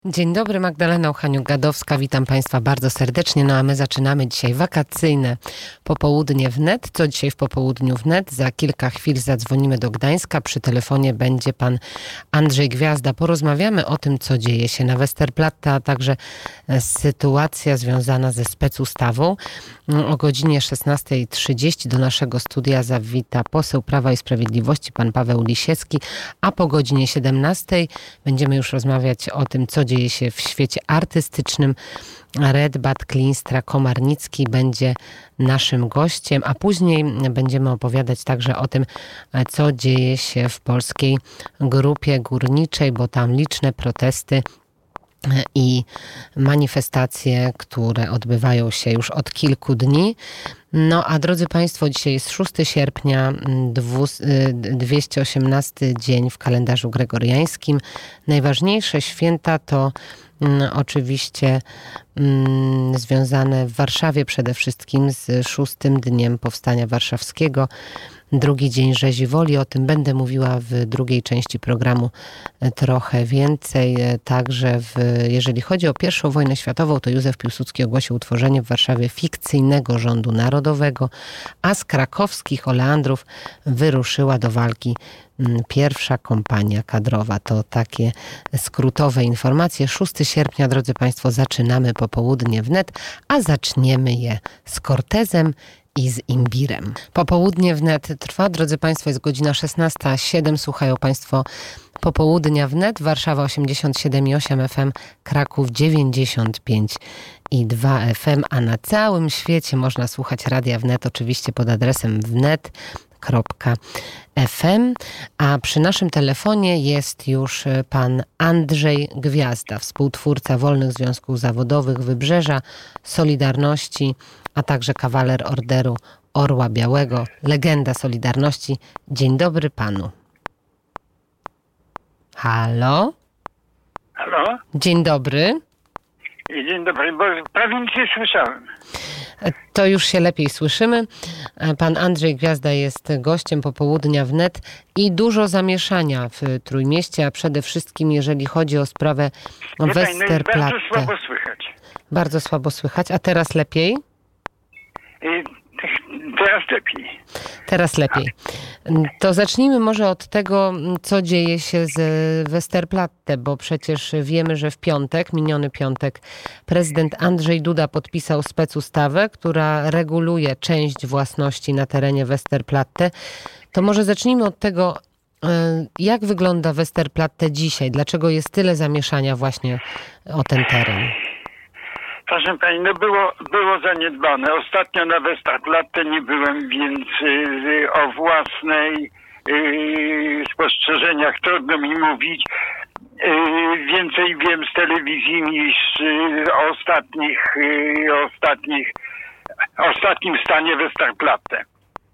Dzień dobry, Magdalena Uchaniuk-Gadowska, witam Państwa bardzo serdecznie. No a my zaczynamy dzisiaj wakacyjne popołudnie wnet. Co dzisiaj w popołudniu wnet? Za kilka chwil zadzwonimy do Gdańska. Przy telefonie będzie pan Andrzej Gwiazda. Porozmawiamy o tym, co dzieje się na Westerplatte, a także sytuacja związana ze specustawą. O godzinie 16:30 do naszego studia zawita poseł Prawa i Sprawiedliwości, pan Paweł Lisiecki, a po godzinie 17:00 będziemy już rozmawiać o tym, co dzieje się w świecie artystycznym. Redbat Klinstra-Komarnicki będzie naszym gościem, a później będziemy opowiadać także o tym, co dzieje się w polskiej grupie górniczej, bo tam liczne protesty i manifestacje, które odbywają się już od kilku dni. No a drodzy Państwo, dzisiaj jest 6 sierpnia, 218 dzień w kalendarzu gregoriańskim. Najważniejsze święta to oczywiście związane w Warszawie przede wszystkim z 6. dniem Powstania Warszawskiego. Drugi dzień Rzezi Woli, o tym będę mówiła w drugiej części programu trochę więcej. Także jeżeli chodzi o I wojnę światową, to Józef Piłsudski ogłosił utworzenie w Warszawie fikcyjnego rządu narodowego, a z krakowskich oleandrów wyruszyła do walki pierwsza kompania kadrowa. To takie skrótowe informacje. 6 sierpnia, drodzy Państwo, zaczynamy popołudnie wnet, a zaczniemy je z Cortezem i z imbirem. Popołudnie wnet trwa, drodzy Państwo, jest godzina 16:07. Słuchają Państwo popołudnia wnet. Warszawa 87,8 FM, Kraków 95,2 FM, a na całym świecie można słuchać Radia Wnet oczywiście pod adresem wnet.fm. A przy naszym telefonie jest już pan Andrzej Gwiazda, współtwórca Wolnych Związków Zawodowych Wybrzeża, Solidarności, a także kawaler Orderu Orła Białego, legenda Solidarności. Dzień dobry panu. Halo? Halo? Dzień dobry. Dzień dobry, bo prawie nic nie słyszałem. To już się lepiej słyszymy. Pan Andrzej Gwiazda jest gościem popołudnia wnet i dużo zamieszania w Trójmieście, a przede wszystkim jeżeli chodzi o sprawę Westerplatte. Bardzo słabo słychać. Bardzo słabo słychać, a teraz lepiej? Teraz lepiej. Teraz lepiej. To zacznijmy może od tego, co dzieje się z Westerplatte, bo przecież wiemy, że w piątek, miniony piątek, prezydent Andrzej Duda podpisał specustawę, która reguluje część własności na terenie Westerplatte. To może zacznijmy od tego, jak wygląda Westerplatte dzisiaj? Dlaczego jest tyle zamieszania właśnie o ten teren? Proszę pani, no było zaniedbane. Ostatnio na Westerplatte nie byłem, więc o własnej spostrzeżeniach trudno mi mówić. Więcej wiem z telewizji niż o ostatnim stanie Westerplatte.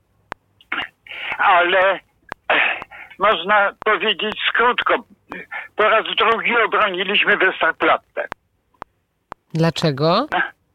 Ale można powiedzieć krótko, po raz drugi obroniliśmy Westerplatte. Dlaczego?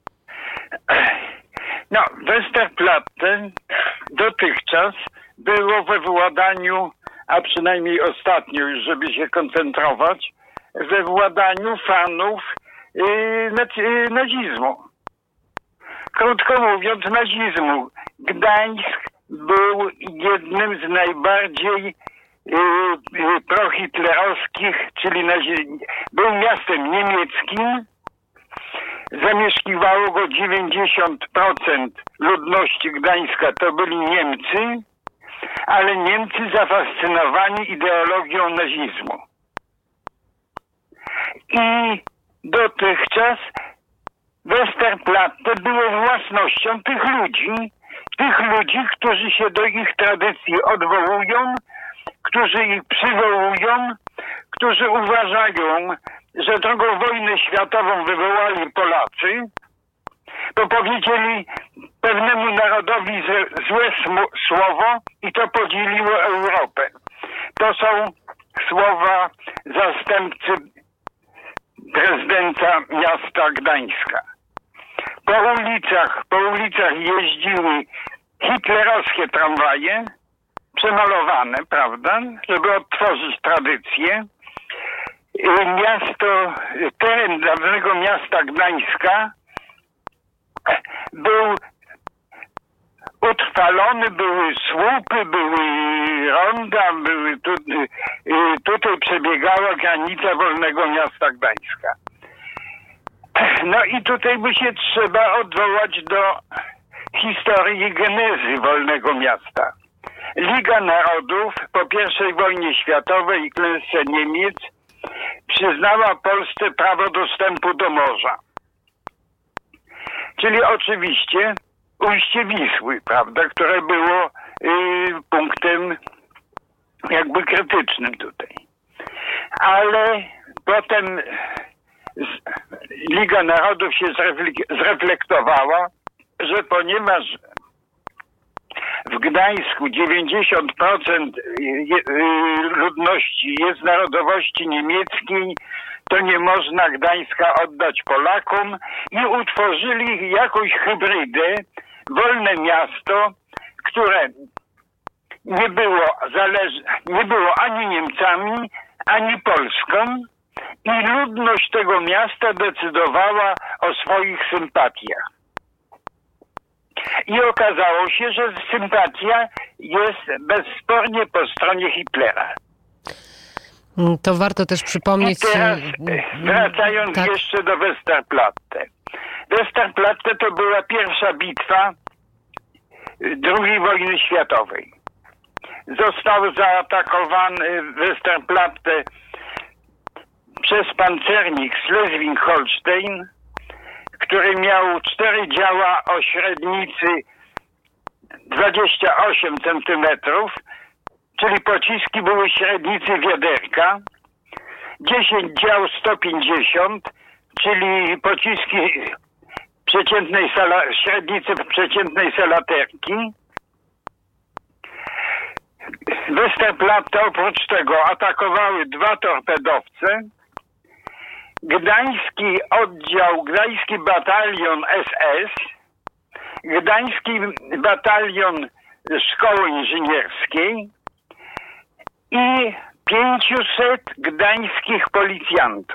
No, Westerplatte dotychczas było we władaniu, a przynajmniej ostatnio już, żeby się koncentrować, we władaniu fanów nazizmu. Krótko mówiąc, nazizmu. Gdańsk był jednym z najbardziej prohitlerowskich, czyli był miastem niemieckim. Zamieszkiwało go 90% ludności Gdańska, to byli Niemcy, ale Niemcy zafascynowani ideologią nazizmu. I dotychczas Westerplatte było własnością tych ludzi, którzy się do ich tradycji odwołują, którzy ich przywołują, którzy uważają, że drugą wojnę światową wywołali Polacy, bo powiedzieli pewnemu narodowi złe słowo i to podzieliło Europę. To są słowa zastępcy prezydenta miasta Gdańska. Po ulicach jeździły hitlerowskie tramwaje, przemalowane, prawda, żeby odtworzyć tradycję. Teren dawnego miasta Gdańska był utrwalony, były słupy, były ronda, tutaj przebiegała granica wolnego miasta Gdańska. No i tutaj by się trzeba odwołać do historii genezy wolnego miasta. Liga Narodów po I wojnie światowej i klęsce Niemiec przyznała Polsce prawo dostępu do morza. Czyli oczywiście ujście Wisły, prawda, które było punktem jakby krytycznym tutaj. Ale potem Liga Narodów się zreflektowała, że ponieważ w Gdańsku 90% ludności jest narodowości niemieckiej, to nie można Gdańska oddać Polakom i utworzyli jakąś hybrydę, wolne miasto, które nie było ani Niemcami, ani Polską i ludność tego miasta decydowała o swoich sympatiach. I okazało się, że sympatia jest bezspornie po stronie Hitlera. To warto też przypomnieć... I teraz wracając jeszcze do Westerplatte. Westerplatte to była pierwsza bitwa II wojny światowej. Został zaatakowany Westerplatte przez pancernik Schleswig-Holstein, który miał 4 działa o średnicy 28 cm, czyli pociski były średnicy wiaderka, 10 dział 150, czyli pociski średnicy przeciętnej salaterki. Westerplatte oprócz tego atakowały 2 torpedowce, gdański batalion SS, gdański batalion szkoły inżynierskiej i 500 gdańskich policjantów.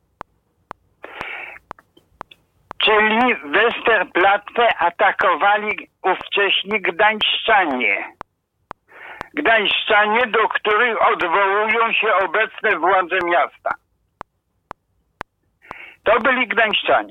Czyli Westerplatte atakowali ówcześni gdańszczanie. Gdańszczanie, do których odwołują się obecne władze miasta. To byli gdańszczanie.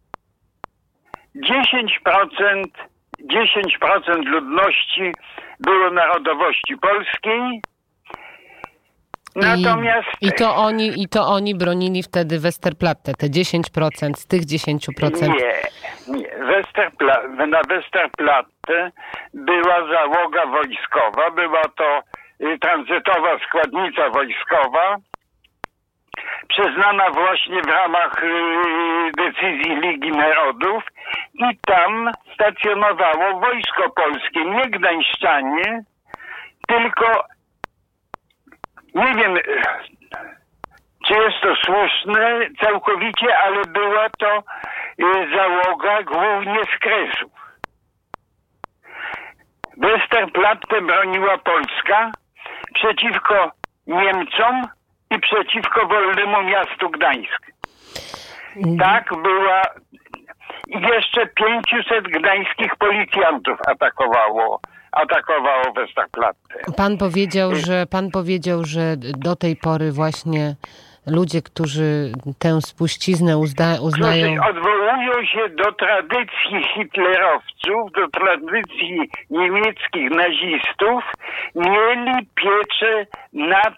10% ludności było narodowości polskiej. Natomiast... I to oni bronili wtedy Westerplatte, te 10% z tych 10%. Nie. Na Westerplatte była załoga wojskowa, była to tranzytowa składnica wojskowa, przyznana właśnie w ramach decyzji Ligi Narodów i tam stacjonowało wojsko polskie, nie gdańszczanie, tylko nie wiem, czy jest to słuszne całkowicie, ale była to załoga głównie z Kresów. Westerplatte broniła Polska przeciwko Niemcom i przeciwko wolnemu miastu Gdańsk. Tak była. I jeszcze 500 gdańskich policjantów atakowało Westerplatte. Pan powiedział, że do tej pory właśnie ludzie, którzy tę spuściznę uznają... Odwołują się do tradycji hitlerowców, do tradycji niemieckich nazistów, mieli pieczę nad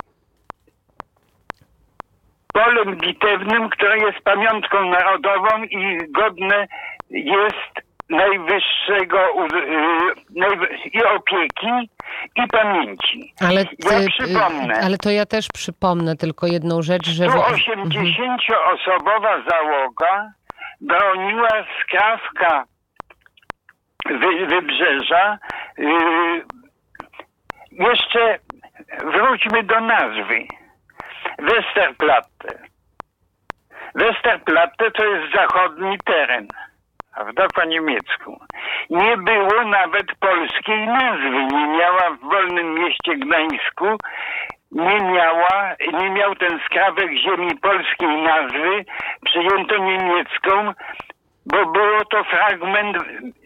polem bitewnym, które jest pamiątką narodową i godne jest najwyższego i opieki i pamięci. Ale to ja też przypomnę tylko jedną rzecz, że... 180-osobowa załoga broniła skrawka wybrzeża. Jeszcze wróćmy do nazwy. Westerplatte. Westerplatte to jest zachodni teren, prawda, po niemiecku. Nie było nawet polskiej nazwy, nie miała w wolnym mieście Gdańsku nie miał ten skrawek ziemi polskiej nazwy, przyjęto niemiecką, bo było to fragment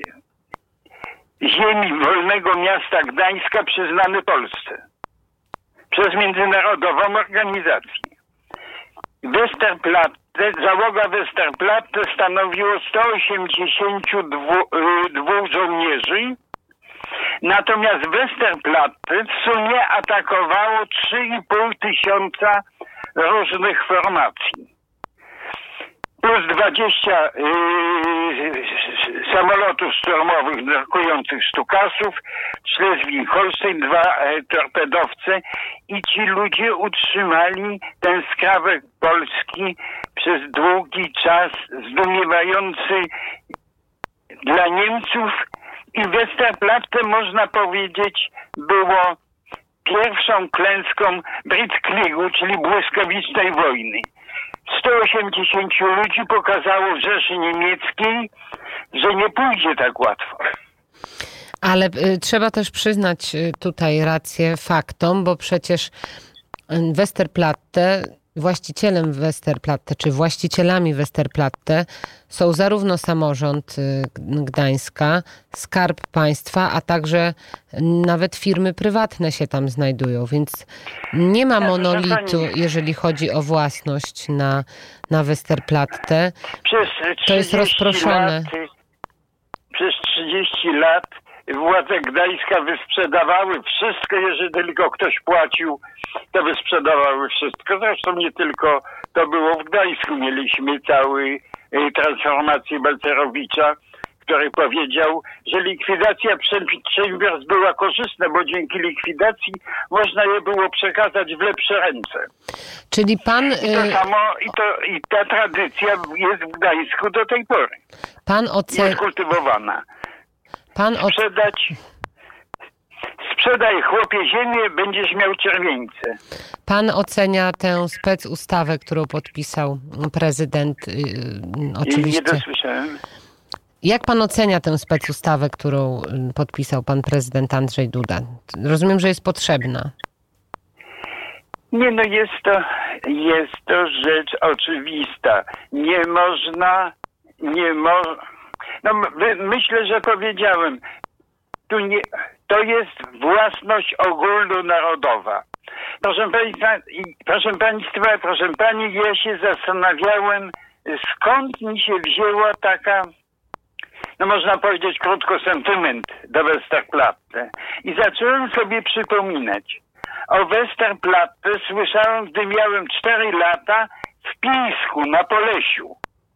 ziemi wolnego miasta Gdańska przyznany Polsce przez międzynarodową organizację. Załoga Westerplatte stanowiło 182 żołnierzy, natomiast Westerplatte w sumie atakowało 3,5 tysiąca różnych formacji. Plus 20 samolotów szturmowych brakujących Stukasów, Schleswig-Holstein, 2 torpedowce i ci ludzie utrzymali ten skrawek Polski przez długi czas, zdumiewający dla Niemców, i Westerplatte, można powiedzieć, było pierwszą klęską Blitzkriegu, czyli błyskawicznej wojny. 180 ludzi pokazało w Rzeszy Niemieckiej, że nie pójdzie tak łatwo. Ale trzeba też przyznać tutaj rację faktom, bo przecież Westerplatte, właścicielem Westerplatte, czy właścicielami Westerplatte są zarówno samorząd Gdańska, Skarb Państwa, a także nawet firmy prywatne się tam znajdują, więc nie ma monolitu, jeżeli chodzi o własność na Westerplatte. To jest rozproszone. Przez 30 lat władze Gdańska wysprzedawały wszystko, jeżeli tylko ktoś płacił, to wysprzedawały wszystko. Zresztą nie tylko to było w Gdańsku. Mieliśmy całą transformację Balcerowicza, który powiedział, że likwidacja przedsiębiorstw była korzystna, bo dzięki likwidacji można je było przekazać w lepsze ręce. Czyli pan... I ta tradycja jest w Gdańsku do tej pory. Jest kultywowana. Sprzedaj chłopie ziemię, będziesz miał czerwieńce. Pan ocenia tę specustawę, którą podpisał prezydent, oczywiście. Nie dosłyszałem. Jak pan ocenia tę specustawę, którą podpisał pan prezydent Andrzej Duda? Rozumiem, że jest potrzebna. Nie, no jest to rzecz oczywista. Myślę, że powiedziałem, to jest własność ogólnonarodowa. Proszę pani, ja się zastanawiałem, skąd mi się wzięła taka, można powiedzieć krótko, sentyment do Westerplatte. I zacząłem sobie przypominać. O Westerplatte słyszałem, gdy miałem 4 lata w Pińsku na Polesiu.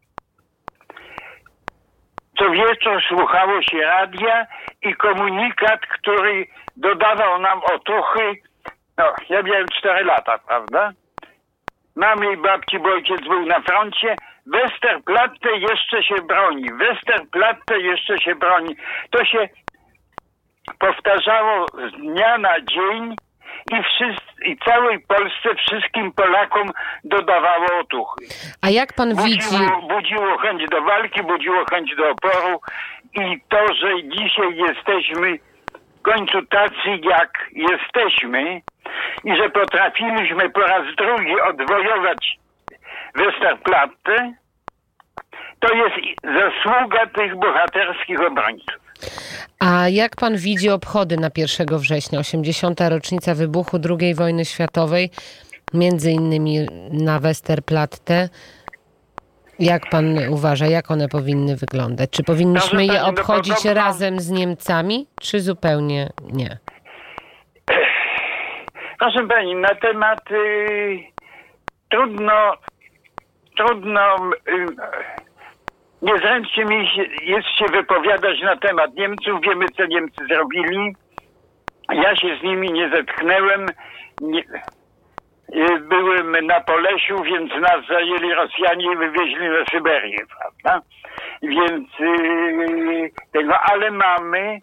Co wieczór słuchało się radia i komunikat, który dodawał nam otuchy. Ja miałem 4 lata, prawda? Mamy i babci, bo ojciec był na froncie. Westerplatte jeszcze się broni. Westerplatte jeszcze się broni. To się powtarzało z dnia na dzień i całej Polsce, wszystkim Polakom dodawało otuchy. A jak pan widzi... Budziło chęć do walki, budziło chęć do oporu i to, że dzisiaj jesteśmy w końcu tacy, jak jesteśmy i że potrafiliśmy po raz drugi odwojować Westerplatte, to jest zasługa tych bohaterskich obrońców. A jak pan widzi obchody na 1 września, 80. rocznica wybuchu II wojny światowej, między innymi na Westerplatte? Jak pan uważa, jak one powinny wyglądać? Czy powinniśmy je obchodzić razem z Niemcami, czy zupełnie nie? Proszę pani, na temat trudno niezręcznie mi jest się wypowiadać na temat Niemców. Wiemy, co Niemcy zrobili. Ja się z nimi nie zetknęłem. Byłem na Polesiu, więc nas zajęli Rosjanie i wywieźli na Syberię, prawda? Więc ale mamy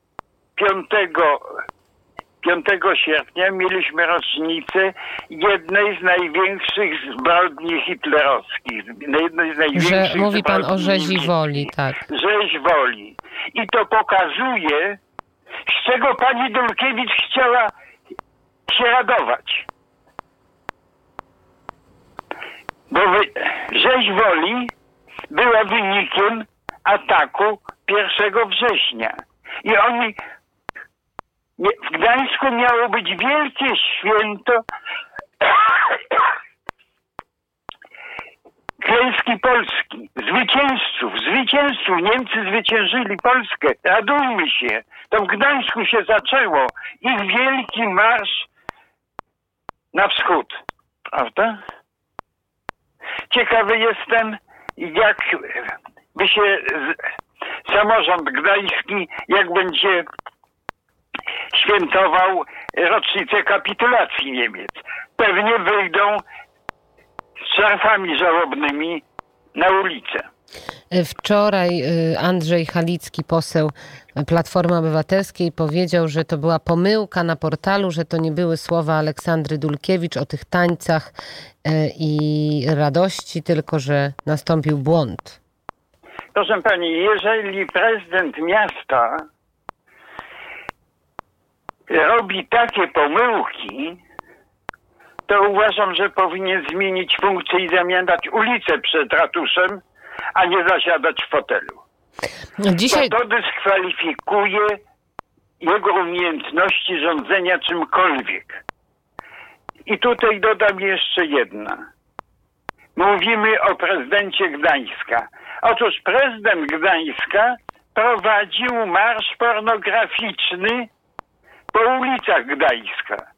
5 sierpnia mieliśmy rocznicę jednej z największych zbrodni hitlerowskich. Że mówi pan o rzezi woli, tak. Rzeź woli. I to pokazuje, z czego pani Dulkiewicz chciała się radować. Bo rzeź Woli była wynikiem ataku 1 września. I oni... W Gdańsku miało być wielkie święto klęski Polski, zwycięzców. Niemcy zwyciężyli Polskę. Radujmy się. To w Gdańsku się zaczęło ich wielki marsz na wschód. Prawda? Ciekawy jestem, jak by się samorząd gdański, jak będzie świętował rocznicę kapitulacji Niemiec. Pewnie wyjdą z szarfami żałobnymi na ulicę. Wczoraj Andrzej Halicki, poseł Platformy Obywatelskiej, powiedział, że to była pomyłka na portalu, że to nie były słowa Aleksandry Dulkiewicz o tych tańcach i radości, tylko że nastąpił błąd. Proszę pani, jeżeli prezydent miasta robi takie pomyłki, to uważam, że powinien zmienić funkcję i zamieniać ulicę przed ratuszem, a nie zasiadać w fotelu. Dzisiaj... Bo to dyskwalifikuje jego umiejętności rządzenia czymkolwiek. I tutaj dodam jeszcze jedno. Mówimy o prezydencie Gdańska. Otóż prezydent Gdańska prowadził marsz pornograficzny po ulicach Gdańska.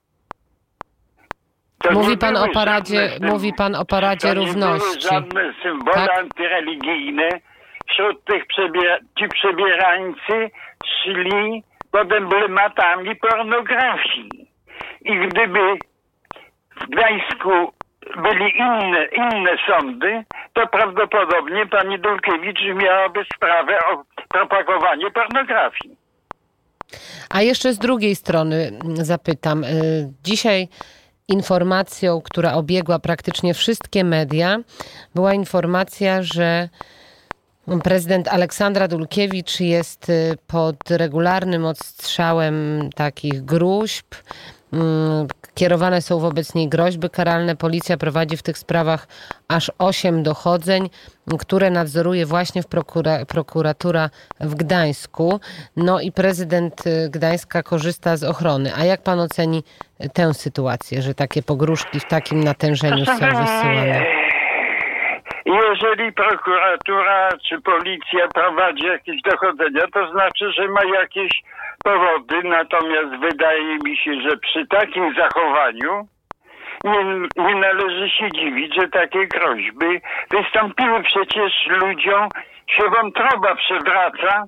Mówi pan o paradzie równości. To nie były żadne symbole antyreligijne. Wśród tych ci przebierańcy szli pod emblematami pornografii. I gdyby w Gdańsku byli inne sądy, to prawdopodobnie pani Dulkiewicz miałaby sprawę o propagowanie pornografii. A jeszcze z drugiej strony zapytam. Dzisiaj informacją, która obiegła praktycznie wszystkie media, była informacja, że prezydent Aleksandra Dulkiewicz jest pod regularnym odstrzałem takich gruźb. Kierowane są wobec niej groźby karalne. Policja prowadzi w tych sprawach aż 8 dochodzeń, które nadzoruje właśnie prokuratura w Gdańsku. No i prezydent Gdańska korzysta z ochrony. A jak pan oceni tę sytuację, że takie pogróżki w takim natężeniu są wysyłane? Jeżeli prokuratura czy policja prowadzi jakieś dochodzenia, to znaczy, że ma jakieś powody. Natomiast wydaje mi się, że przy takim zachowaniu nie należy się dziwić, że takie groźby wystąpiły. Przecież ludziom się wątroba przewraca,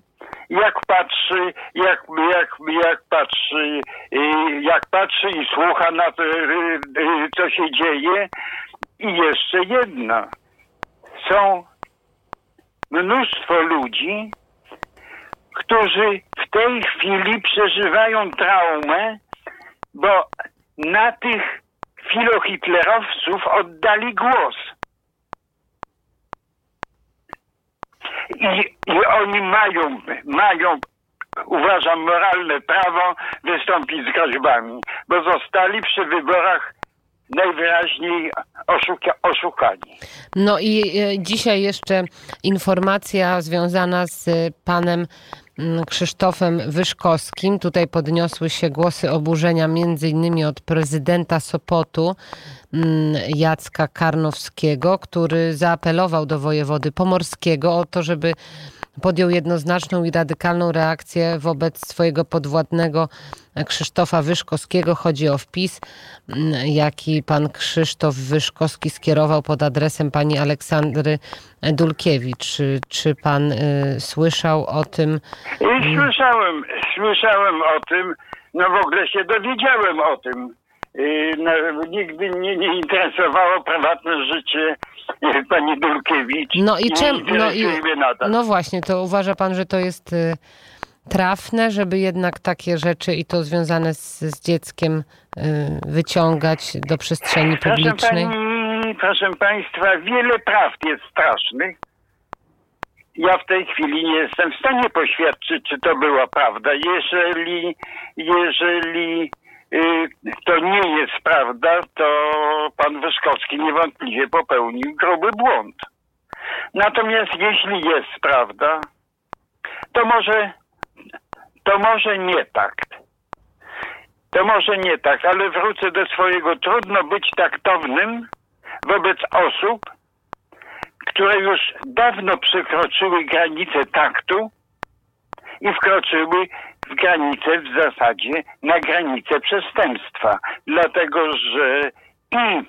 jak patrzy i słucha na to, co się dzieje. I jeszcze jedno. Są mnóstwo ludzi, którzy w tej chwili przeżywają traumę, bo na tych filohitlerowców oddali głos. I oni mają, uważam, moralne prawo wystąpić z groźbami, bo zostali przy wyborach najwyraźniej oszukani. No i dzisiaj jeszcze informacja związana z panem Krzysztofem Wyszkowskim. Tutaj podniosły się głosy oburzenia między innymi od prezydenta Sopotu, Jacka Karnowskiego, który zaapelował do wojewody pomorskiego o to, żeby podjął jednoznaczną i radykalną reakcję wobec swojego podwładnego Krzysztofa Wyszkowskiego. Chodzi o wpis, jaki pan Krzysztof Wyszkowski skierował pod adresem pani Aleksandry Dulkiewicz. Czy pan słyszał o tym? Słyszałem o tym. No w ogóle się dowiedziałem o tym. Nigdy mnie nie interesowało prywatne życie pani Dulkiewicz. No właśnie, to uważa pan, że to jest trafne, żeby jednak takie rzeczy i to związane z dzieckiem wyciągać do przestrzeni publicznej? Proszę państwa, wiele prawd jest strasznych. Ja w tej chwili nie jestem w stanie poświadczyć, czy to była prawda. Jeżeli to nie jest prawda, to pan Wyszkowski niewątpliwie popełnił gruby błąd. Natomiast jeśli jest prawda, to może nie tak. To może nie tak, ale wrócę do swojego. Trudno być taktownym wobec osób, które już dawno przekroczyły granicę taktu i wkroczyły w granicę w zasadzie na granicę przestępstwa. Dlatego, że i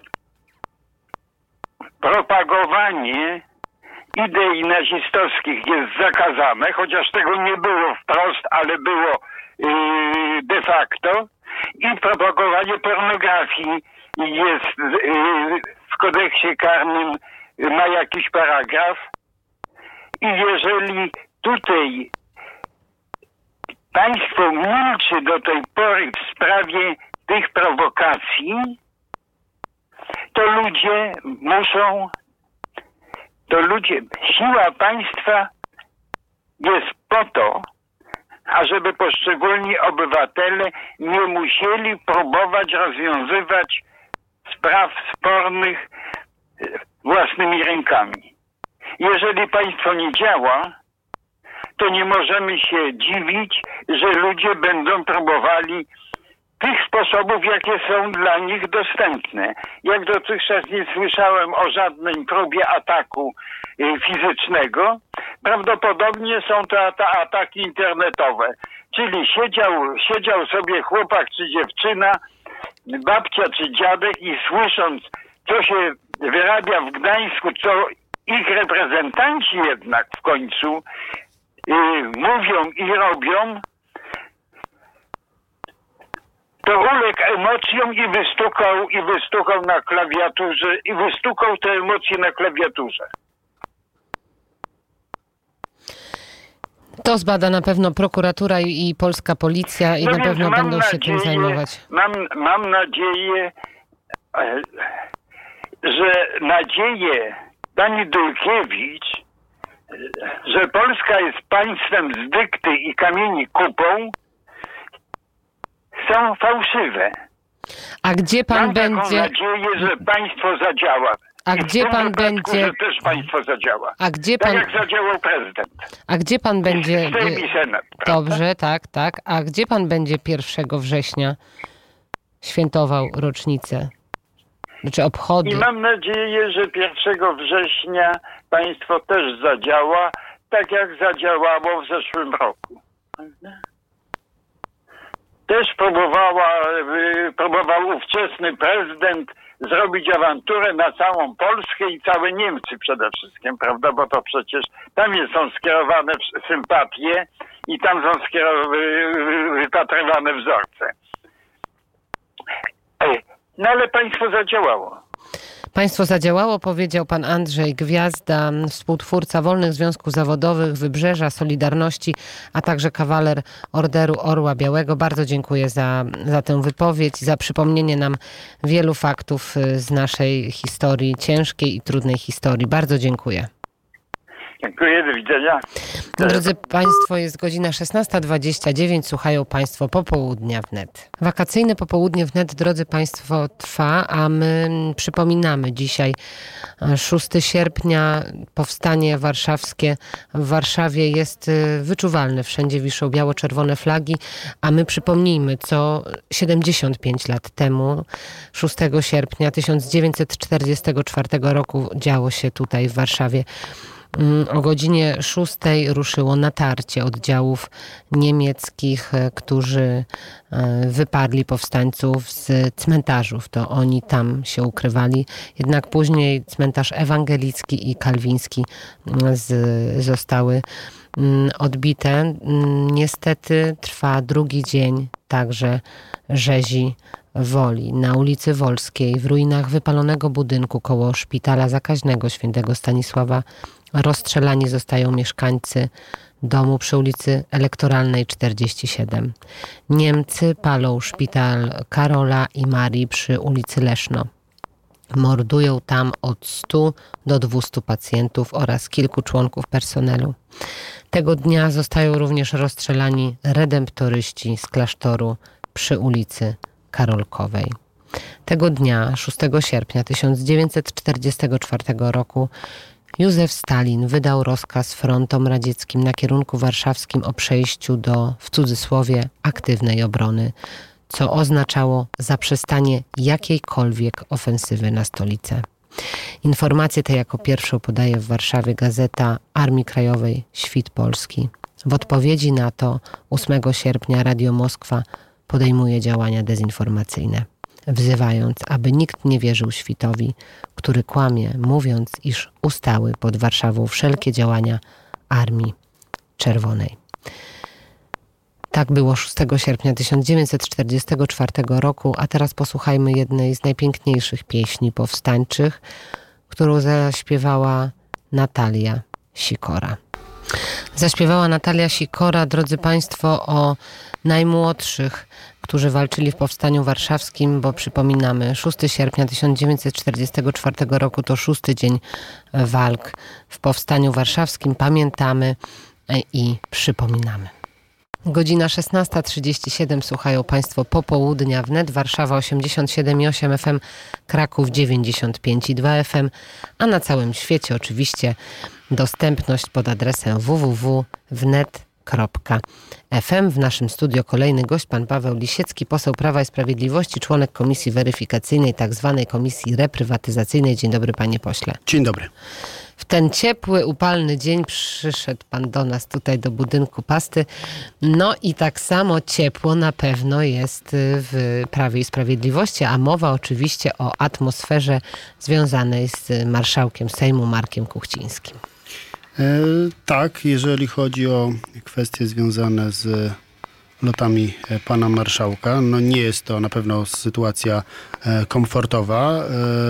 propagowanie idei nazistowskich jest zakazane, chociaż tego nie było wprost, ale było de facto, i propagowanie pornografii jest w kodeksie karnym, ma jakiś paragraf, i jeżeli tutaj państwo milczy do tej pory w sprawie tych prowokacji, to siła państwa jest po to, ażeby poszczególni obywatele nie musieli próbować rozwiązywać spraw spornych własnymi rękami. Jeżeli państwo nie działa, to nie możemy się dziwić, że ludzie będą próbowali tych sposobów, jakie są dla nich dostępne. Jak dotychczas nie słyszałem o żadnej próbie ataku fizycznego, prawdopodobnie są to ataki internetowe. Czyli siedział sobie chłopak czy dziewczyna, babcia czy dziadek i słysząc, co się wyrabia w Gdańsku, co ich reprezentanci jednak w końcu mówią i robią, to uległ emocjom i wystukał na klawiaturze, i wystukał te emocje na klawiaturze. To zbada na pewno prokuratura i polska policja i na pewno będą się tym zajmować. Mam nadzieję, że nadzieje pani Dulkiewicz, że Polska jest państwem z dykty i kamieni kupą, są fałszywe. A gdzie pan Mam będzie? Mam nadzieję, że państwo zadziała. A gdzie pan będzie? Że też państwo zadziała. A gdzie pan? Tak jak zadziałał prezydent. A gdzie pan będzie? Sejm i Senat. Dobrze, tak. A gdzie pan będzie 1 września świętował rocznicę? Znaczy obchody. I mam nadzieję, że 1 września państwo też zadziała, tak jak zadziałało w zeszłym roku. Też próbował ówczesny prezydent zrobić awanturę na całą Polskę i całe Niemcy przede wszystkim, prawda, bo to przecież tam są skierowane sympatie i tam są wypatrywane wzorce. No ale państwo zadziałało. Państwo zadziałało, powiedział pan Andrzej Gwiazda, współtwórca Wolnych Związków Zawodowych, Wybrzeża, Solidarności, a także kawaler Orderu Orła Białego. Bardzo dziękuję za tę wypowiedź, za przypomnienie nam wielu faktów z naszej historii, ciężkiej i trudnej historii. Bardzo dziękuję. Dziękuję, do widzenia. Drodzy Państwo, jest godzina 16:29, słuchają Państwo Popołudnia Wnet. Wakacyjne Popołudnie Wnet, drodzy Państwo, trwa, a my przypominamy dzisiaj 6 sierpnia, powstanie warszawskie. W Warszawie jest wyczuwalne, wszędzie wiszą biało-czerwone flagi, a my przypomnijmy, co 75 lat temu, 6 sierpnia 1944 roku działo się tutaj w Warszawie. O godzinie 6 ruszyło natarcie oddziałów niemieckich, którzy wyparli powstańców z cmentarzów. To oni tam się ukrywali. Jednak później cmentarz ewangelicki i kalwiński zostały odbite. Niestety trwa drugi dzień także rzezi Woli. Na ulicy Wolskiej, w ruinach wypalonego budynku koło szpitala zakaźnego świętego Stanisława, rozstrzelani zostają mieszkańcy domu przy ulicy Elektoralnej 47. Niemcy palą szpital Karola i Marii przy ulicy Leszno. Mordują tam od 100 do 200 pacjentów oraz kilku członków personelu. Tego dnia zostają również rozstrzelani redemptoryści z klasztoru przy ulicy Karolkowej. Tego dnia, 6 sierpnia 1944 roku, Józef Stalin wydał rozkaz frontom radzieckim na kierunku warszawskim o przejściu do, w cudzysłowie, aktywnej obrony, co oznaczało zaprzestanie jakiejkolwiek ofensywy na stolicę. Informację tę jako pierwszą podaje w Warszawie gazeta Armii Krajowej Świt Polski. W odpowiedzi na to 8 sierpnia Radio Moskwa podejmuje działania dezinformacyjne, wzywając, aby nikt nie wierzył Świtowi, który kłamie, mówiąc, iż ustały pod Warszawą wszelkie działania Armii Czerwonej. Tak było 6 sierpnia 1944 roku, a teraz posłuchajmy jednej z najpiękniejszych pieśni powstańczych, którą zaśpiewała Natalia Sikora. Zaśpiewała Natalia Sikora, drodzy Państwo, o najmłodszych, którzy walczyli w Powstaniu Warszawskim, bo przypominamy, 6 sierpnia 1944 roku to 6. dzień walk w Powstaniu Warszawskim. Pamiętamy i przypominamy. Godzina 16:37, słuchają Państwo Popołudnia wnet, Warszawa 87,8 FM, Kraków 95,2 FM, a na całym świecie oczywiście dostępność pod adresem www.wnet.fm. W naszym studio kolejny gość, pan Paweł Lisiecki, poseł Prawa i Sprawiedliwości, członek Komisji Weryfikacyjnej, tak zwanej Komisji Reprywatyzacyjnej. Dzień dobry, panie pośle. Dzień dobry. W ten ciepły, upalny dzień przyszedł pan do nas tutaj do budynku Pasty. No i tak samo ciepło na pewno jest w Prawie i Sprawiedliwości, a mowa oczywiście o atmosferze związanej z marszałkiem Sejmu Markiem Kuchcińskim. Tak, jeżeli chodzi o kwestie związane z lotami pana marszałka, no nie jest to na pewno sytuacja komfortowa.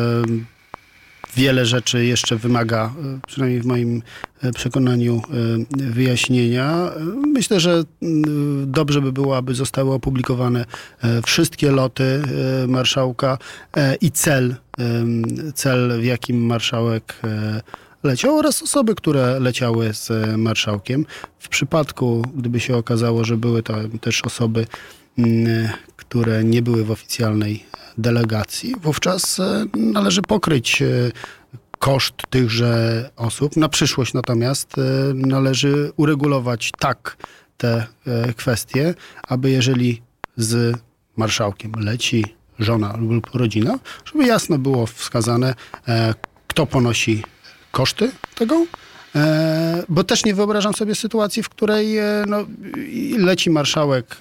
Wiele rzeczy jeszcze wymaga, przynajmniej w moim przekonaniu, wyjaśnienia. Myślę, że dobrze by było, aby zostały opublikowane wszystkie loty marszałka i cel, w jakim marszałek leciał, oraz osoby, które leciały z marszałkiem. W przypadku, gdyby się okazało, że były to też osoby, które nie były w oficjalnej delegacji, wówczas należy pokryć koszt tychże osób. Na przyszłość natomiast należy uregulować tak te kwestie, aby jeżeli z marszałkiem leci żona lub rodzina, żeby jasno było wskazane, kto ponosi koszty tego, bo też nie wyobrażam sobie sytuacji, w której leci marszałek,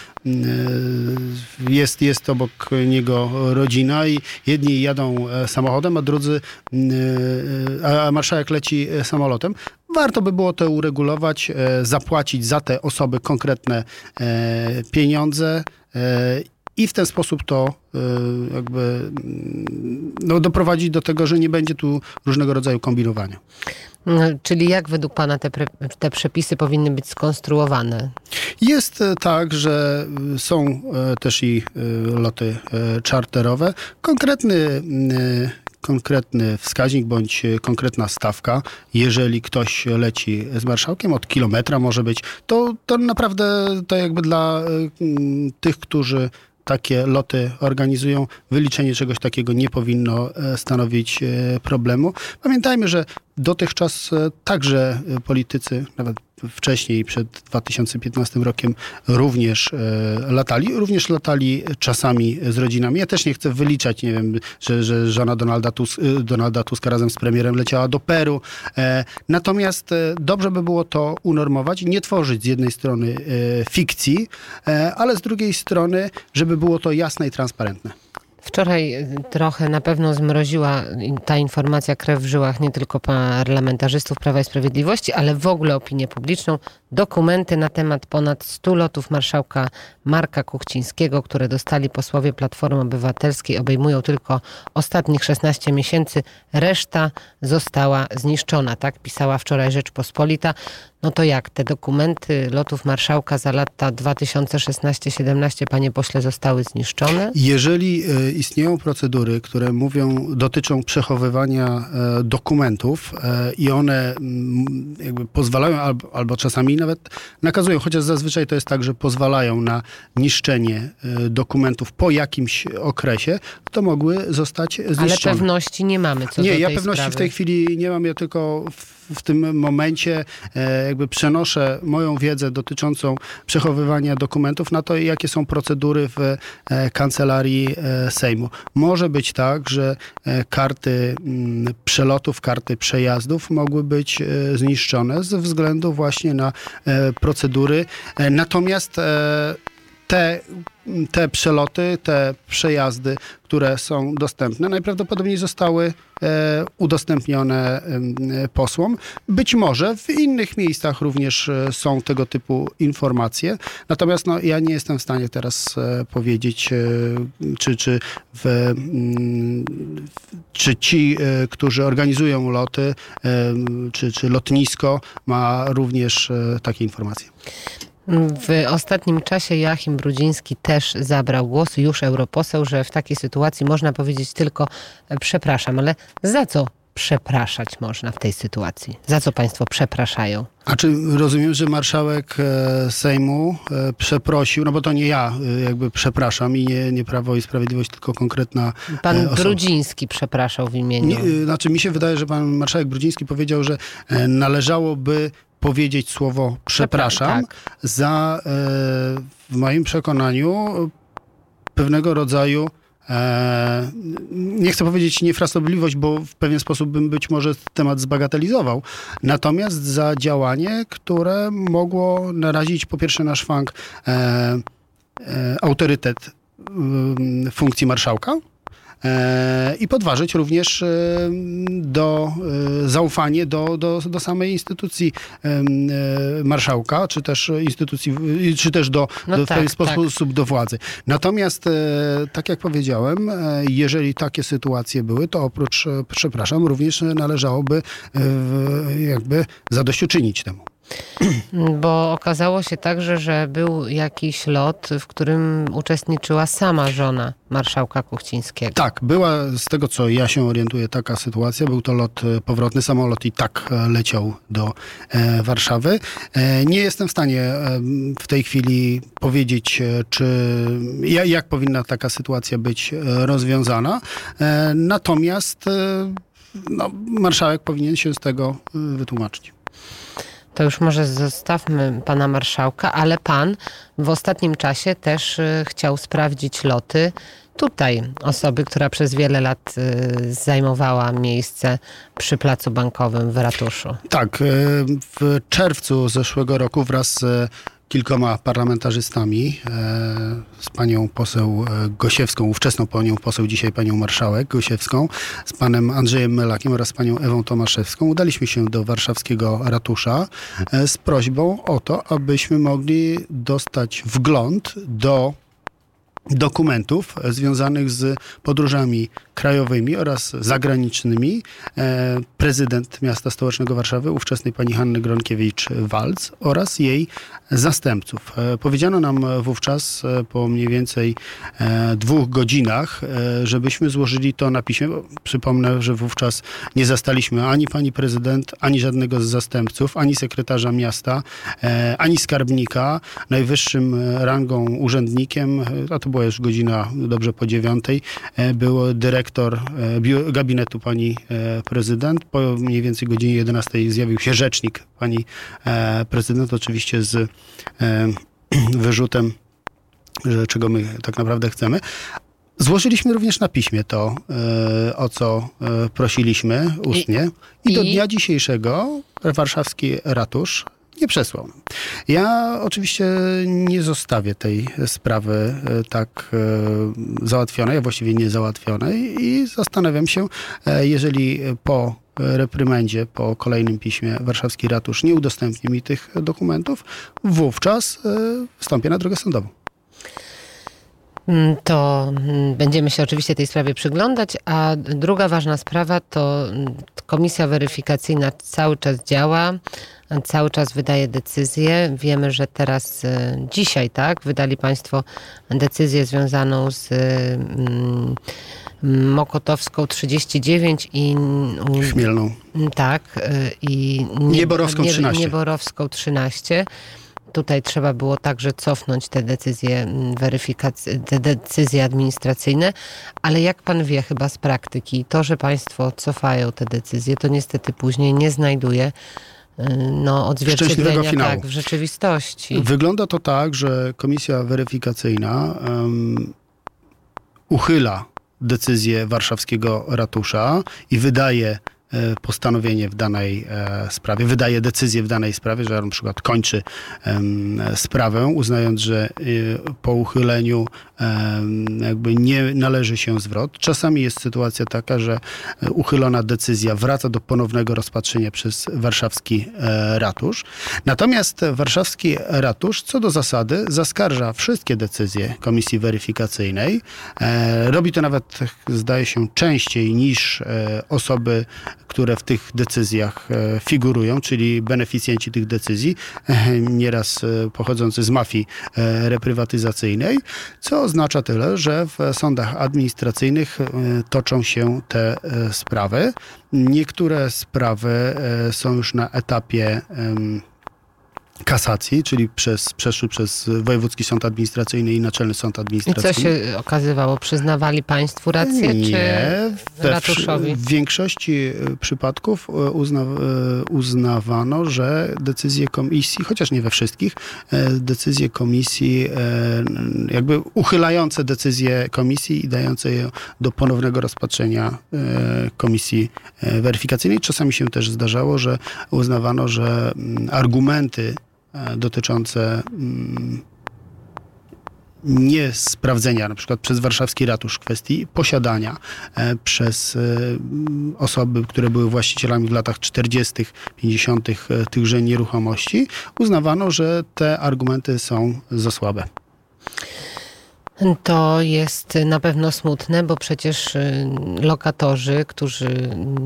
jest obok niego rodzina i jedni jadą samochodem, a drudzy, a marszałek leci samolotem. Warto by było to uregulować, zapłacić za te osoby konkretne pieniądze i w ten sposób to doprowadzić do tego, że nie będzie tu różnego rodzaju kombinowania. Czyli jak według pana te przepisy powinny być skonstruowane? Jest tak, że są też i loty czarterowe. Konkretny wskaźnik bądź konkretna stawka, jeżeli ktoś leci z marszałkiem, od kilometra może być, to naprawdę to jakby dla tych, którzy takie loty organizują, wyliczenie czegoś takiego nie powinno stanowić problemu. Pamiętajmy, że dotychczas także politycy, nawet wcześniej, przed 2015 rokiem, również latali czasami z rodzinami. Ja też nie chcę wyliczać, nie wiem, że żona Donalda Tuska razem z premierem leciała do Peru. Natomiast dobrze by było to unormować i nie tworzyć z jednej strony fikcji, ale z drugiej strony, żeby było to jasne i transparentne. Wczoraj trochę na pewno zmroziła ta informacja krew w żyłach nie tylko parlamentarzystów Prawa i Sprawiedliwości, ale w ogóle opinię publiczną. Dokumenty na temat ponad 100 lotów marszałka Marka Kuchcińskiego, które dostali posłowie Platformy Obywatelskiej, obejmują tylko ostatnich 16 miesięcy. Reszta została zniszczona, tak pisała wczoraj Rzeczpospolita. No to jak te dokumenty lotów marszałka za lata 2016-17, panie pośle, zostały zniszczone? Jeżeli istnieją procedury, które dotyczą przechowywania dokumentów i one jakby pozwalają albo czasami nawet nakazują, chociaż zazwyczaj to jest tak, że pozwalają na niszczenie dokumentów po jakimś okresie, to mogły zostać zniszczone. Ale pewności nie mamy co do tej ja pewności sprawy. w tej chwili nie mam, ja tylko w tym momencie jakby przenoszę moją wiedzę dotyczącą przechowywania dokumentów na to, jakie są procedury w kancelarii Sejmu. Może być tak, że karty przelotów, karty przejazdów mogły być zniszczone ze względu właśnie na procedury. Natomiast te przeloty, te przejazdy, które są dostępne, najprawdopodobniej zostały udostępnione posłom. Być może w innych miejscach również są tego typu informacje. Natomiast ja nie jestem w stanie teraz powiedzieć, czy ci, którzy organizują loty, czy lotnisko ma również takie informacje. W ostatnim czasie Joachim Brudziński też zabrał głos, już europoseł, że w takiej sytuacji można powiedzieć tylko przepraszam, ale za co przepraszać można w tej sytuacji? Za co państwo przepraszają? A czy rozumiem, że marszałek Sejmu przeprosił, no bo to nie ja jakby przepraszam i nie Prawo i Sprawiedliwość, tylko konkretna Pan osoba. Brudziński przepraszał w imieniu... Znaczy mi się wydaje, że pan marszałek Brudziński powiedział, że należałoby powiedzieć słowo przepraszam za, w moim przekonaniu, pewnego rodzaju, nie chcę powiedzieć niefrasobliwość, bo w pewien sposób bym być może temat zbagatelizował, natomiast za działanie, które mogło narazić po pierwsze na szwank autorytet funkcji marszałka, i podważyć również zaufanie do samej instytucji marszałka, czy też instytucji, czy też w pewien sposób do władzy. Natomiast, tak jak powiedziałem, jeżeli takie sytuacje były, to oprócz przepraszam, również należałoby jakby zadośćuczynić temu. Bo okazało się także, że był jakiś lot, w którym uczestniczyła sama żona marszałka Kuchcińskiego. Tak, była, z tego co ja się orientuję, taka sytuacja. Był to lot powrotny, samolot i tak leciał do Warszawy. Nie jestem w stanie w tej chwili powiedzieć, jak powinna taka sytuacja być rozwiązana. Natomiast marszałek powinien się z tego wytłumaczyć. To już może zostawmy pana marszałka, ale pan w ostatnim czasie też chciał sprawdzić loty tutaj osoby, która przez wiele lat zajmowała miejsce przy Placu Bankowym w ratuszu. Tak, w czerwcu zeszłego roku wraz z kilkoma parlamentarzystami, z panią poseł Gosiewską, ówczesną panią poseł, dzisiaj panią marszałek Gosiewską, z panem Andrzejem Melakiem oraz panią Ewą Tomaszewską. Udaliśmy się do warszawskiego ratusza z prośbą o to, abyśmy mogli dostać wgląd do dokumentów związanych z podróżami krajowymi oraz zagranicznymi. Prezydent miasta stołecznego Warszawy, ówczesnej pani Hanny Gronkiewicz-Waltz oraz jej zastępców. Powiedziano nam wówczas po mniej więcej 2 godzinach, żebyśmy złożyli to na piśmie. Przypomnę, że wówczas nie zastaliśmy ani pani prezydent, ani żadnego z zastępców, ani sekretarza miasta, ani skarbnika. Najwyższym rangą urzędnikiem, a to była już godzina dobrze po 9:00, był dyrektor gabinetu pani prezydent. Po mniej więcej godzinie 11:00 zjawił się rzecznik pani prezydent, oczywiście z wyrzutem, że czego my tak naprawdę chcemy. Złożyliśmy również na piśmie to, o co prosiliśmy ustnie i do dnia dzisiejszego warszawski ratusz nie przesłał. Ja oczywiście nie zostawię tej sprawy tak załatwionej, a właściwie niezałatwionej i zastanawiam się, jeżeli po reprymendzie, po kolejnym piśmie warszawski ratusz nie udostępni mi tych dokumentów, wówczas wstąpię na drogę sądową. To będziemy się oczywiście tej sprawie przyglądać, a druga ważna sprawa to komisja weryfikacyjna cały czas działa, cały czas wydaje decyzje. Wiemy, że teraz dzisiaj, tak, wydali państwo decyzję związaną z Mokotowską 39 i Chmielną. Tak, i Nieborowską 13. Nieborowską 13. Tutaj trzeba było także cofnąć te decyzje te decyzje administracyjne, ale jak pan wie chyba z praktyki, to, że państwo cofają te decyzje, to niestety później nie znajduje odzwierciedlenia tak, w rzeczywistości. Wygląda to tak, że komisja weryfikacyjna uchyla decyzję warszawskiego ratusza i wydaje postanowienie w danej sprawie, wydaje decyzję w danej sprawie, że na przykład kończy sprawę, uznając, że po uchyleniu jakby nie należy się zwrot. Czasami jest sytuacja taka, że uchylona decyzja wraca do ponownego rozpatrzenia przez warszawski ratusz. Natomiast warszawski ratusz co do zasady zaskarża wszystkie decyzje komisji weryfikacyjnej. Robi to nawet, zdaje się, częściej niż osoby, które w tych decyzjach figurują, czyli beneficjenci tych decyzji, nieraz pochodzący z mafii reprywatyzacyjnej, co oznacza tyle, że w sądach administracyjnych toczą się te sprawy. Niektóre sprawy są już na etapie kasacji, czyli przeszły przez Wojewódzki Sąd Administracyjny i Naczelny Sąd Administracyjny. I co się okazywało? Przyznawali państwu rację, nie, czy ratuszowi? W większości przypadków uznawano, że decyzje komisji, chociaż nie we wszystkich, decyzje komisji jakby uchylające decyzje komisji i dające je do ponownego rozpatrzenia komisji weryfikacyjnej. Czasami się też zdarzało, że uznawano, że argumenty dotyczące nie sprawdzenia, na przykład przez warszawski ratusz kwestii posiadania przez osoby, które były właścicielami w latach 40., 50. tychże nieruchomości, uznawano, że te argumenty są za słabe. To jest na pewno smutne, bo przecież lokatorzy, którzy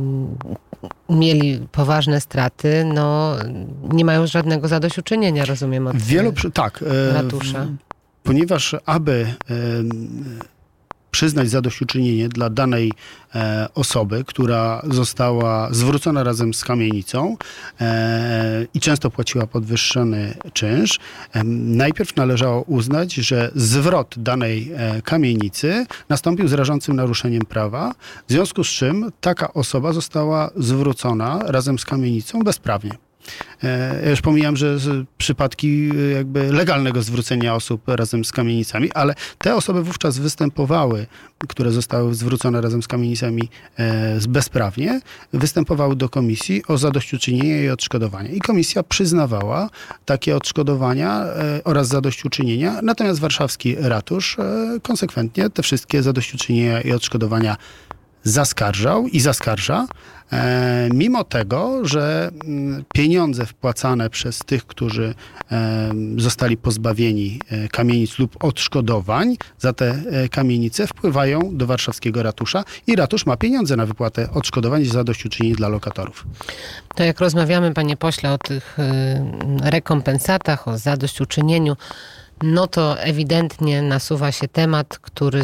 mieli poważne straty, nie mają żadnego zadośćuczynienia, rozumiem, od ratusza. Ponieważ aby przyznać zadośćuczynienie dla danej osoby, która została zwrócona razem z kamienicą i często płaciła podwyższony czynsz, najpierw należało uznać, że zwrot danej kamienicy nastąpił z rażącym naruszeniem prawa, w związku z czym taka osoba została zwrócona razem z kamienicą bezprawnie. Ja już pomijam, że przypadki jakby legalnego zwrócenia osób razem z kamienicami, ale te osoby wówczas występowały, które zostały zwrócone razem z kamienicami bezprawnie, występowały do komisji o zadośćuczynienie i odszkodowanie. I komisja przyznawała takie odszkodowania oraz zadośćuczynienia, natomiast warszawski ratusz konsekwentnie te wszystkie zadośćuczynienia i odszkodowania zaskarżał i zaskarża, mimo tego, że pieniądze wpłacane przez tych, którzy zostali pozbawieni kamienic lub odszkodowań za te kamienice, wpływają do warszawskiego ratusza i ratusz ma pieniądze na wypłatę odszkodowań i zadośćuczynień dla lokatorów. To jak rozmawiamy, panie pośle, o tych rekompensatach, o zadośćuczynieniu, to ewidentnie nasuwa się temat,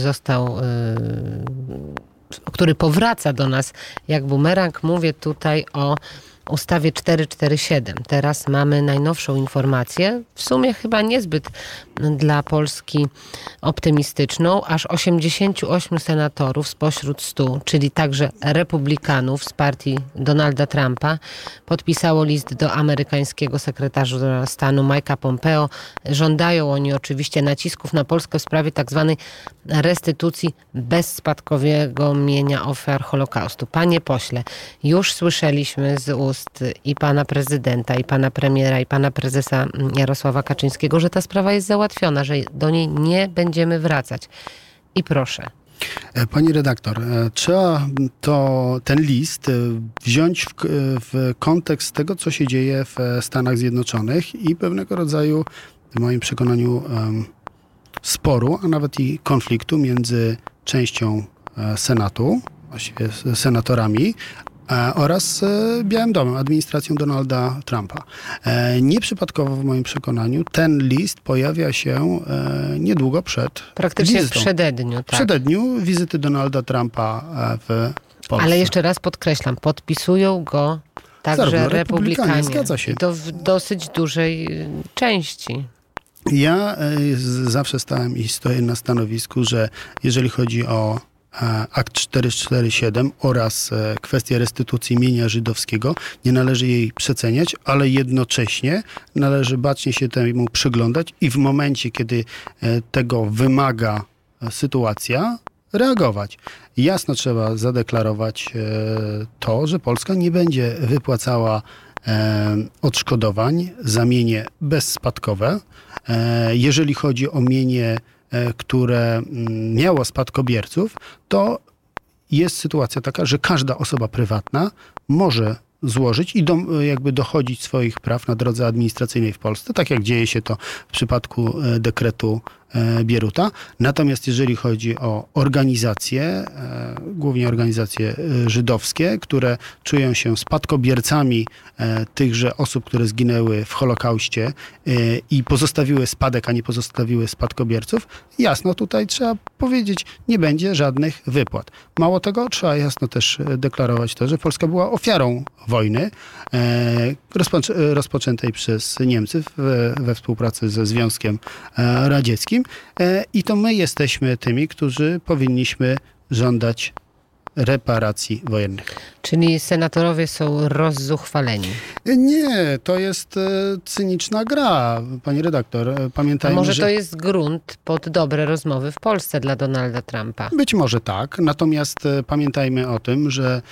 który powraca do nas jak bumerang. Mówię tutaj o ustawie 447. Teraz mamy najnowszą informację, w sumie chyba niezbyt dla Polski optymistyczną. Aż 88 senatorów spośród 100, czyli także republikanów z partii Donalda Trumpa, podpisało list do amerykańskiego sekretarza stanu Mike'a Pompeo. Żądają oni oczywiście nacisków na Polskę w sprawie tak zwanej restytucji bezspadkowego mienia ofiar Holokaustu. Panie pośle, już słyszeliśmy z ust i pana prezydenta, i pana premiera, i pana prezesa Jarosława Kaczyńskiego, że ta sprawa jest załatwiona, że do niej nie będziemy wracać. I proszę. Pani redaktor, trzeba ten list wziąć w kontekst tego, co się dzieje w Stanach Zjednoczonych i pewnego rodzaju, w moim przekonaniu, sporu, a nawet i konfliktu między częścią Senatu, właściwie senatorami, oraz Białym Domem, administracją Donalda Trumpa. Nieprzypadkowo w moim przekonaniu ten list pojawia się niedługo przed Praktycznie wizytą. w przededniu. Tak. W przededniu wizyty Donalda Trumpa w Polsce. Ale jeszcze raz podkreślam, podpisują go także Zarówno republikanie. zgadza się. I to w dosyć dużej części. Ja zawsze stałem i stoję na stanowisku, że jeżeli chodzi o akt 447 oraz kwestię restytucji mienia żydowskiego, nie należy jej przeceniać, ale jednocześnie należy bacznie się temu przyglądać i w momencie, kiedy tego wymaga sytuacja, reagować. Jasno trzeba zadeklarować to, że Polska nie będzie wypłacała odszkodowań za mienie bezspadkowe. Jeżeli chodzi o mienie, które miało spadkobierców, to jest sytuacja taka, że każda osoba prywatna może złożyć i jakby dochodzić swoich praw na drodze administracyjnej w Polsce, tak jak dzieje się to w przypadku dekretu Bieruta. Natomiast jeżeli chodzi o organizacje, głównie organizacje żydowskie, które czują się spadkobiercami tychże osób, które zginęły w Holokauście i pozostawiły spadek, a nie pozostawiły spadkobierców, jasno tutaj trzeba powiedzieć, nie będzie żadnych wypłat. Mało tego, trzeba jasno też deklarować to, że Polska była ofiarą wojny rozpoczętej przez Niemcy we współpracy ze Związkiem Radzieckim. I to my jesteśmy tymi, którzy powinniśmy żądać reparacji wojennych. Czyli senatorowie są rozzuchwaleni. Nie, to jest cyniczna gra, pani redaktor. Pamiętajmy, A może że to jest grunt pod dobre rozmowy w Polsce dla Donalda Trumpa? być może tak, natomiast pamiętajmy o tym, że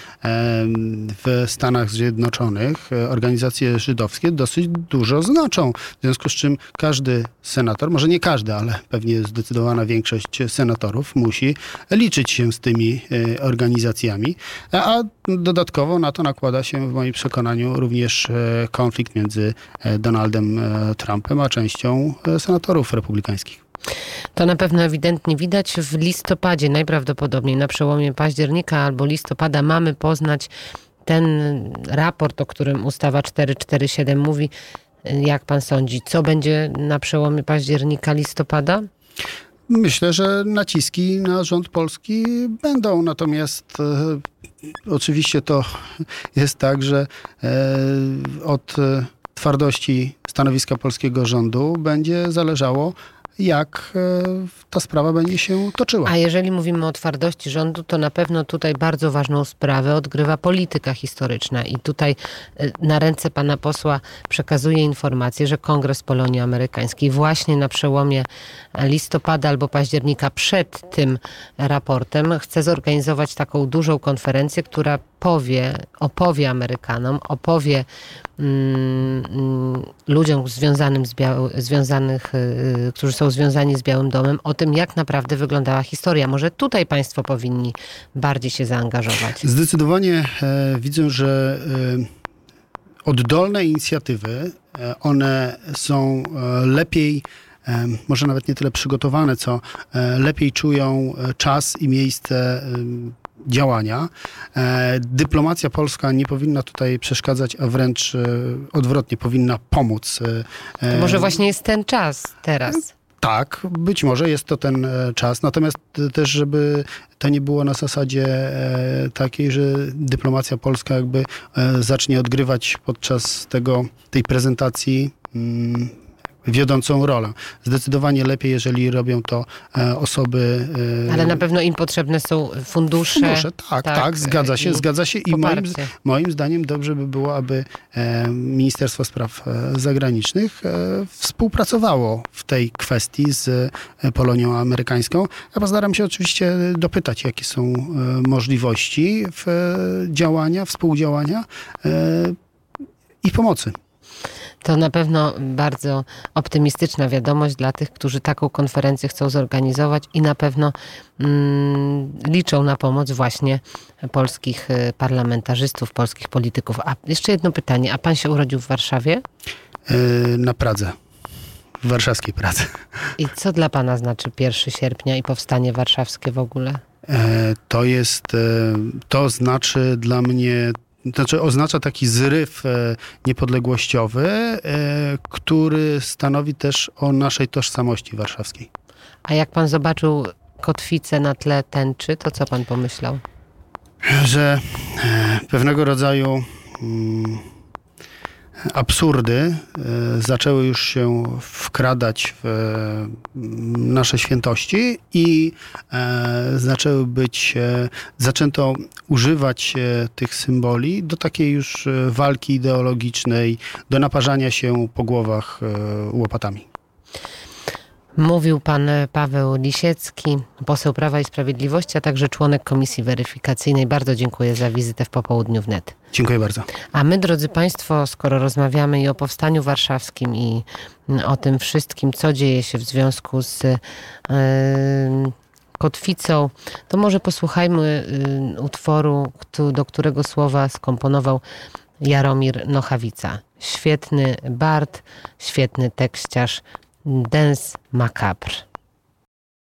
w Stanach Zjednoczonych organizacje żydowskie dosyć dużo znaczą. W związku z czym każdy senator, może nie każdy, ale pewnie zdecydowana większość senatorów musi liczyć się z tymi organizacjami, a dodatkowo na to nakłada się w moim przekonaniu również konflikt między Donaldem Trumpem a częścią senatorów republikańskich. To na pewno ewidentnie widać. W listopadzie, najprawdopodobniej na przełomie października albo listopada, mamy poznać ten raport, o którym ustawa 447 mówi. Jak pan sądzi, co będzie na przełomie października, listopada? Myślę, że naciski na rząd polski będą, natomiast oczywiście to jest tak, że od twardości stanowiska polskiego rządu będzie zależało, jak ta sprawa będzie się toczyła. A jeżeli mówimy o twardości rządu, to na pewno tutaj bardzo ważną sprawę odgrywa polityka historyczna. I tutaj na ręce pana posła przekazuję informację, że Kongres Polonii Amerykańskiej właśnie na przełomie listopada albo października przed tym raportem chce zorganizować taką dużą konferencję, która opowie Amerykanom, opowie ludziom którzy są związani z Białym Domem, o tym, jak naprawdę wyglądała historia. Może tutaj państwo powinni bardziej się zaangażować. Zdecydowanie widzę, że oddolne inicjatywy, one są lepiej, może nawet nie tyle przygotowane, co lepiej czują czas i miejsce działania. Dyplomacja polska nie powinna tutaj przeszkadzać, a wręcz odwrotnie, powinna pomóc. To może właśnie jest ten czas teraz. Tak, być może jest to ten czas, natomiast też, żeby to nie było na zasadzie takiej, że dyplomacja polska jakby zacznie odgrywać podczas tej prezentacji wiodącą rolę. Zdecydowanie lepiej, jeżeli robią to osoby... Ale na pewno im potrzebne są fundusze. Tak, zgadza się. I moim zdaniem dobrze by było, aby Ministerstwo Spraw Zagranicznych współpracowało w tej kwestii z Polonią Amerykańską. Ja postaram się oczywiście dopytać, jakie są możliwości współdziałania i pomocy. To na pewno bardzo optymistyczna wiadomość dla tych, którzy taką konferencję chcą zorganizować i na pewno liczą na pomoc właśnie polskich parlamentarzystów, polskich polityków. A jeszcze jedno pytanie. A pan się urodził w Warszawie? Na Pradze. w warszawskiej pracy. I co dla pana znaczy 1 sierpnia i powstanie warszawskie w ogóle? To znaczy dla mnie, oznacza taki zryw niepodległościowy, który stanowi też o naszej tożsamości warszawskiej. A jak pan zobaczył kotwicę na tle tęczy, to co pan pomyślał? Że pewnego rodzaju absurdy zaczęły już się wkradać w nasze świętości i zaczęto używać tych symboli do takiej już walki ideologicznej, do naparzania się po głowach łopatami. Mówił pan Paweł Lisiecki, poseł Prawa i Sprawiedliwości, a także członek Komisji Weryfikacyjnej. Bardzo dziękuję za wizytę w Popołudniu Wnet. Dziękuję bardzo. A my, drodzy państwo, skoro rozmawiamy i o Powstaniu Warszawskim i o tym wszystkim, co dzieje się w związku z kotwicą, to może posłuchajmy utworu, do którego słowa skomponował Jaromir Nochawica. Świetny bard, świetny tekściarz, Dance Macabre.